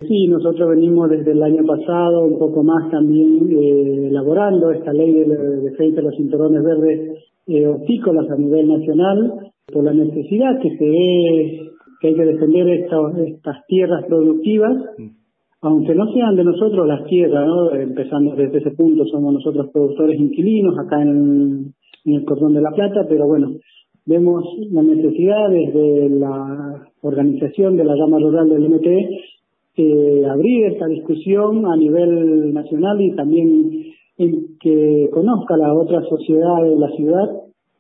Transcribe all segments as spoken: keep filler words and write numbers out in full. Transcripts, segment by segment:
sí, nosotros venimos desde el año pasado, un poco más también, eh, elaborando esta ley de, de defensa de los cinturones verdes eh, hortícolas a nivel nacional, por la necesidad que se ve que hay que defender estos, estas tierras productivas, aunque no sean de nosotros las tierras, ¿no? Empezando desde ese punto, somos nosotros productores inquilinos acá en, en el Cordón de la Plata, pero bueno, vemos la necesidad desde la organización de la Rama Rural del M T eh, abrir esta discusión a nivel nacional y también en que conozca la otra sociedad de la ciudad,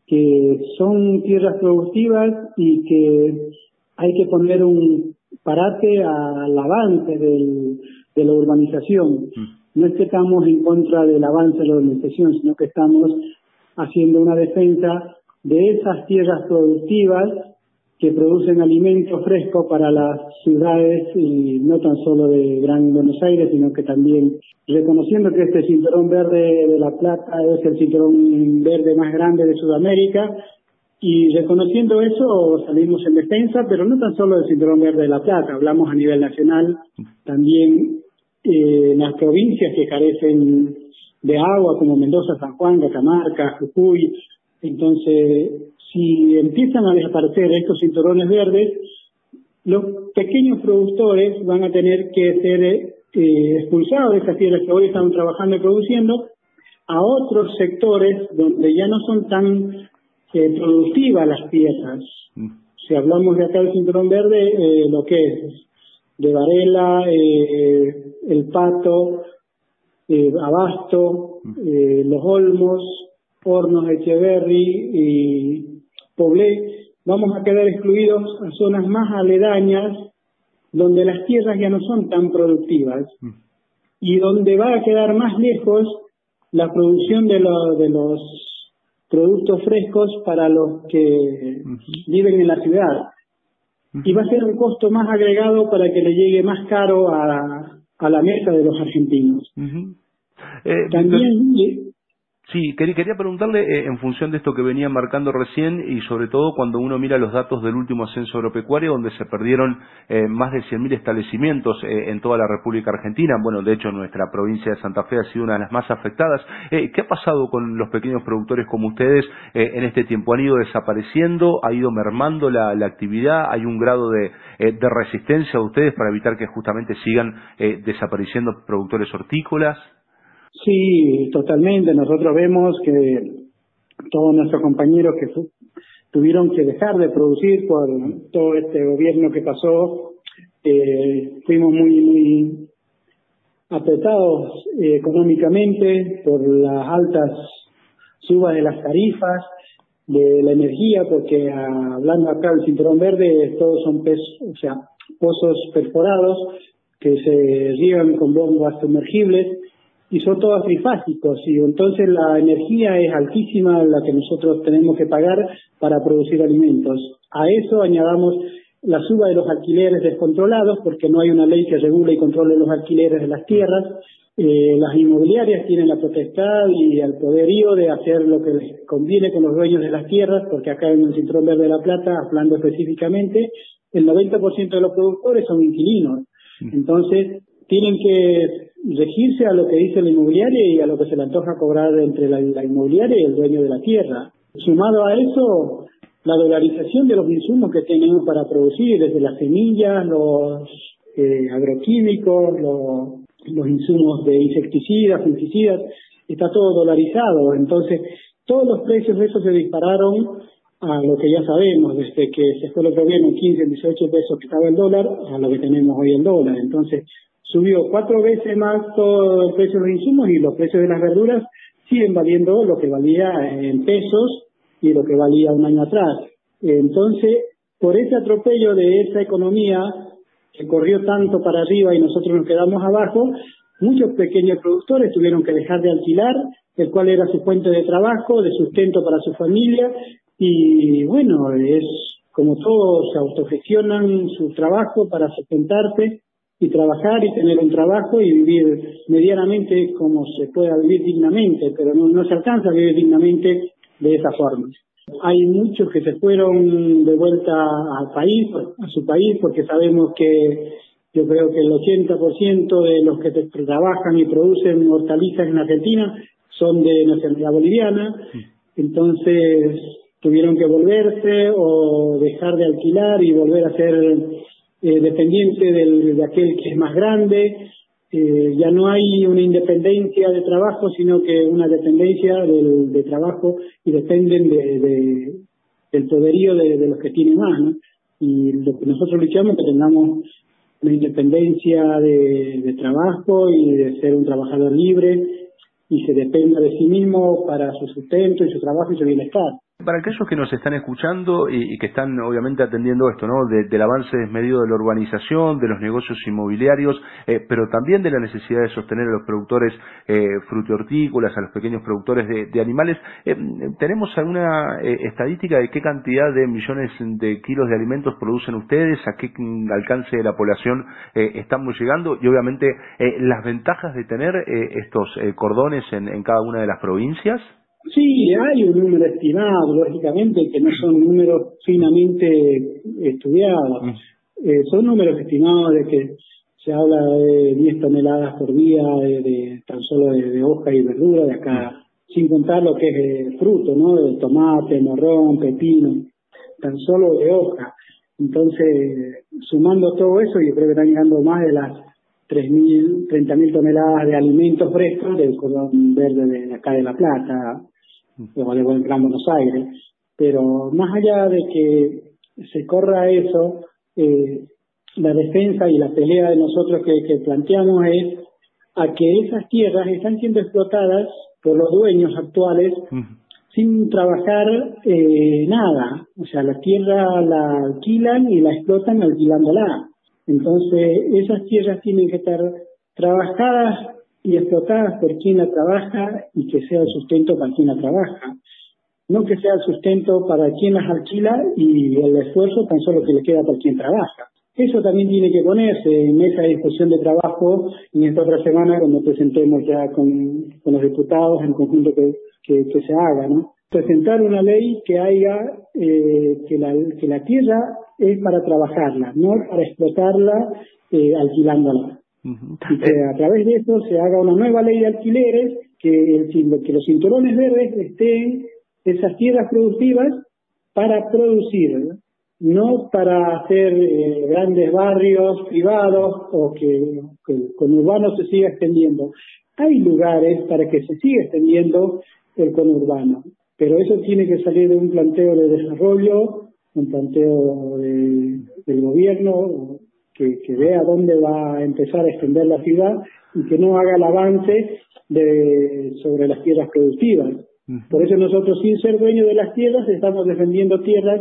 que son tierras productivas y que hay que poner un parate al avance del, de la urbanización. No es que estamos en contra del avance de la urbanización, sino que estamos haciendo una defensa de esas tierras productivas que producen alimentos frescos para las ciudades, y no tan solo de Gran Buenos Aires, sino que también reconociendo que este cinturón verde de La Plata es el cinturón verde más grande de Sudamérica, y reconociendo eso salimos en defensa, pero no tan solo del cinturón verde de La Plata, hablamos a nivel nacional, también eh, en las provincias que carecen de agua, como Mendoza, San Juan, Catamarca, Jujuy. Entonces, si empiezan a desaparecer estos cinturones verdes, los pequeños productores van a tener que ser eh, expulsados de estas tierras que hoy están trabajando y produciendo a otros sectores donde ya no son tan eh, productivas las tierras. Mm. Si hablamos de acá del cinturón verde, eh, lo que es de Varela, eh, El Pato, eh, Abasto, eh, Los Olmos, Hornos, Echeverri y Poblé, vamos a quedar excluidos a zonas más aledañas donde las tierras ya no son tan productivas y donde va a quedar más lejos la producción de, lo, de los productos frescos para los que viven en la ciudad. Y va a ser un costo más agregado para que le llegue más caro a, a la mesa de los argentinos. Uh-huh. eh, También... pero... Sí, quería, quería preguntarle eh, en función de esto que venía marcando recién y sobre todo cuando uno mira los datos del último censo agropecuario donde se perdieron eh, más de cien mil establecimientos eh, en toda la República Argentina. Bueno, de hecho nuestra provincia de Santa Fe ha sido una de las más afectadas. Eh, ¿Qué ha pasado con los pequeños productores como ustedes eh, en este tiempo? ¿Han ido desapareciendo? ¿Ha ido mermando la, la actividad? ¿Hay un grado de, eh, de resistencia de ustedes para evitar que justamente sigan eh, desapareciendo productores hortícolas? Sí, totalmente. Nosotros vemos que todos nuestros compañeros que tuvieron que dejar de producir por todo este gobierno que pasó, eh, fuimos muy, muy apretados eh, económicamente por las altas subas de las tarifas, de la energía, porque ah, hablando acá del cinturón verde, todos son pesos, o sea, pozos perforados que se riegan con bombas sumergibles, y son todos trifásicos, y entonces la energía es altísima la que nosotros tenemos que pagar para producir alimentos. A eso añadamos la suba de los alquileres descontrolados, porque no hay una ley que regule y controle los alquileres de las tierras. Eh, las inmobiliarias tienen la potestad y el poderío de hacer lo que les conviene con los dueños de las tierras, porque acá en el Cinturón Verde de La Plata, hablando específicamente, el noventa por ciento de los productores son inquilinos. Entonces, tienen que regirse a lo que dice la inmobiliaria y a lo que se le antoja cobrar entre la, la inmobiliaria y el dueño de la tierra. Sumado a eso, la dolarización de los insumos que tenemos para producir, desde las semillas, los eh, agroquímicos, los, los insumos de insecticidas, fungicidas, está todo dolarizado. Entonces, todos los precios de eso se dispararon a lo que ya sabemos, desde que se fue el otro gobierno en quince, dieciocho pesos que estaba el dólar, a lo que tenemos hoy el dólar. Entonces, subió cuatro veces más todo el precio de los insumos y los precios de las verduras siguen valiendo lo que valía en pesos y lo que valía un año atrás. Entonces, por ese atropello de esa economía que corrió tanto para arriba y nosotros nos quedamos abajo, muchos pequeños productores tuvieron que dejar de alquilar, el cual era su fuente de trabajo, de sustento para su familia, y bueno, es como todos se autogestionan su trabajo para sustentarse y trabajar y tener un trabajo y vivir medianamente como se pueda vivir dignamente, pero no, no se alcanza a vivir dignamente de esa forma. Hay muchos que se fueron de vuelta al país, a su país, porque sabemos que Yo creo que el ochenta por ciento de los que te, trabajan y producen hortalizas en Argentina son de nacionalidad boliviana, entonces tuvieron que volverse o dejar de alquilar y volver a ser eh, dependiente del, de aquel que es más grande. Eh, ya no hay una independencia de trabajo, sino que una dependencia del, de trabajo, y dependen de, de, del poderío de, de los que tienen más, ¿no? Y lo que nosotros luchamos es que tengamos una independencia de, de trabajo y de ser un trabajador libre y se dependa de sí mismo para su sustento y su trabajo y su bienestar. Para aquellos que nos están escuchando y, y que están obviamente atendiendo esto, ¿no? De, del avance desmedido de la urbanización, de los negocios inmobiliarios, eh, pero también de la necesidad de sostener a los productores eh, frutihortícolas, a los pequeños productores de, de animales, eh, ¿tenemos alguna eh, estadística de qué cantidad de millones de kilos de alimentos producen ustedes? ¿A qué alcance de la población eh, estamos llegando? Y obviamente eh, las ventajas de tener eh, estos eh, cordones en, en cada una de las provincias. Sí, hay un número estimado, lógicamente, que no son números finamente estudiados. Mm. Eh, son números estimados de que se habla de diez toneladas por día de, de tan solo de, de hoja y verdura de acá, mm. sin contar lo que es de fruto, ¿no? De tomate, morrón, pepino, tan solo de hoja. Entonces, sumando todo eso, yo creo que están llegando más de las tres mil, treinta mil toneladas de alimentos frescos del cordón verde de acá de La Plata, o de Gran Buenos Aires. Pero más allá de que se corra eso, eh, la defensa y la pelea de nosotros que, que planteamos es a que esas tierras están siendo explotadas por los dueños actuales uh-huh. sin trabajar eh, nada. O sea, la tierra la alquilan y la explotan alquilándola. Entonces, esas tierras tienen que estar trabajadas y explotadas por quien la trabaja y que sea el sustento para quien la trabaja. No que sea el sustento para quien las alquila y el esfuerzo tan solo que le queda para quien trabaja. Eso también tiene que ponerse en esa discusión de trabajo en esta otra semana cuando presentemos ya con, con los diputados en conjunto que, que, que se haga, ¿no? Presentar una ley que haya, eh, que, la, que la tierra es para trabajarla, no para explotarla eh, alquilándola. Uh-huh. Y que a través de eso se haga una nueva ley de alquileres, que, el, que los cinturones verdes estén esas tierras productivas para producir, ¿no? No para hacer eh, grandes barrios privados o que, que el conurbano se siga extendiendo. Hay lugares para que se siga extendiendo el conurbano, pero eso tiene que salir de un planteo de desarrollo, un planteo de, del gobierno que, que vea dónde va a empezar a extender la ciudad y que no haga el avance de, sobre las tierras productivas. Por eso nosotros, sin ser dueños de las tierras, estamos defendiendo tierras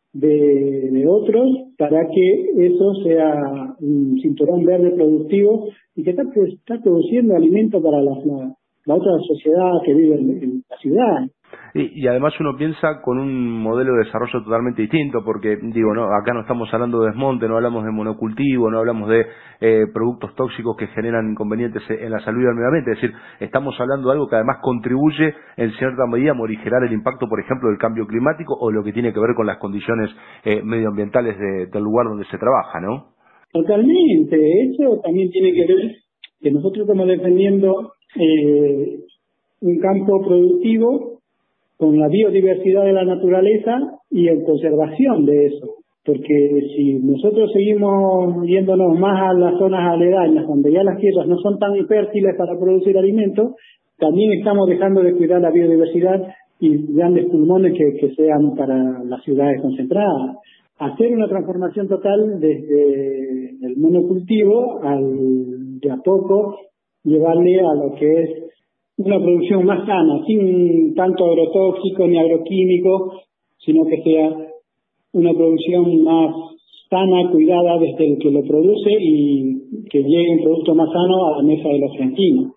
de, de otros para que eso sea un cinturón verde productivo y que está, pues, está produciendo alimento para la, la, la otra sociedad que vive en, en la ciudad. Y, y además uno piensa con un modelo de desarrollo totalmente distinto, porque digo, no, acá no estamos hablando de desmonte, no hablamos de monocultivo, no hablamos de eh, productos tóxicos que generan inconvenientes en la salud y el medio ambiente, es decir, estamos hablando de algo que además contribuye en cierta medida a morigerar el impacto, por ejemplo, del cambio climático o lo que tiene que ver con las condiciones eh, medioambientales de, del lugar donde se trabaja, ¿no? Totalmente, eso también tiene que ver que nosotros estamos defendiendo eh, un campo productivo con la biodiversidad de la naturaleza y en conservación de eso. Porque si nosotros seguimos yéndonos más a las zonas aledañas, donde ya las tierras no son tan fértiles para producir alimentos, también estamos dejando de cuidar la biodiversidad y grandes pulmones que, que sean para las ciudades concentradas. Hacer una transformación total desde el monocultivo al de a poco llevarle a lo que es una producción más sana, sin tanto agrotóxico ni agroquímico, sino que sea una producción más sana, cuidada desde el que lo produce y que llegue un producto más sano a la mesa de los argentinos.